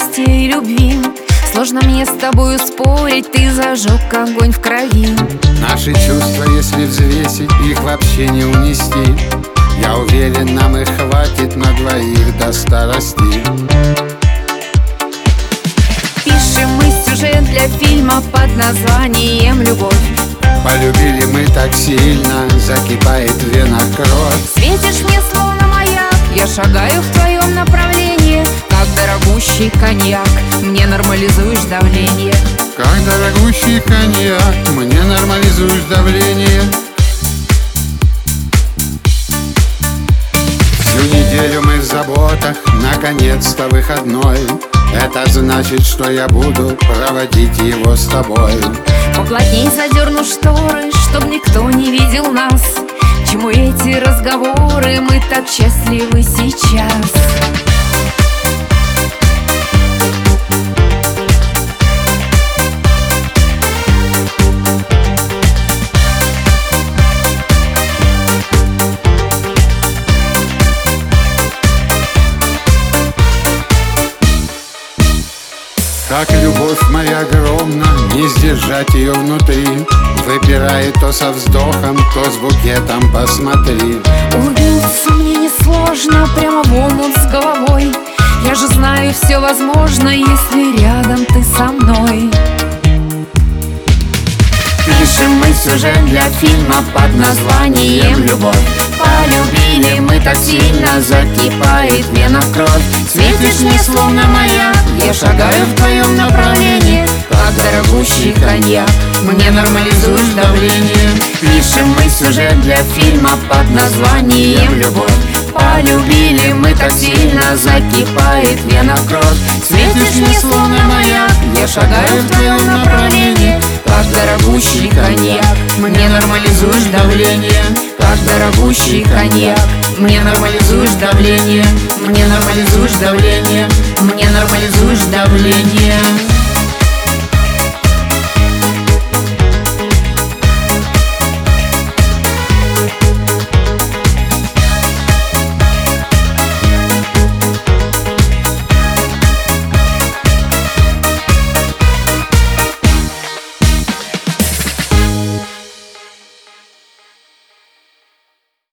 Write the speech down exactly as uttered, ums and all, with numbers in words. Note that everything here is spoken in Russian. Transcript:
счастья и любви. Сложно мне с тобою спорить, ты зажег огонь в крови. Наши чувства, если взвесить, их вообще не унести. Я уверен, нам их хватит на двоих до старости. Пишем мы сюжет для фильма под названием «Любовь». Полюбили мы так сильно, закипает в венах кровь. Светишь мне словно маяк, я шагаю в твоем направлении. Как дорогущий коньяк, мне нормализуешь давление. Как дорогущий коньяк, мне нормализуешь давление. Всю неделю мы в заботах, наконец-то выходной. Это значит, что я буду проводить его с тобой. Поплотней задерну шторы, чтоб никто не видел нас. К чему эти разговоры, мы так счастливы сейчас. Как любовь моя огромна, не сдержать ее внутри. Выпирает то со вздохом, то с букетом, посмотри. Улыбнуться мне несложно, прямо в омут с головой. Я же знаю, все возможно, если рядом ты со мной. Пишем мы сюжет для фильма под названием «Любовь». Полюбили мы так сильно, закипает в венах кровь. Светишь мне словно маяк, я шагаю в твоем направлении. Как дорогущий коньяк, мне нормализуешь давление. Пишем мы сюжет для фильма под названием «Любовь». Полюбили мы так сильно, закипает в венах кровь. Светишь мне словно маяк, я шагаю в твоем направлении. Как дорогущий коньяк, мне нормализуешь давление. Как дорогущий коньяк, мне нормализуешь давление. Мне нормализуешь давление. Мне нормализуешь давление.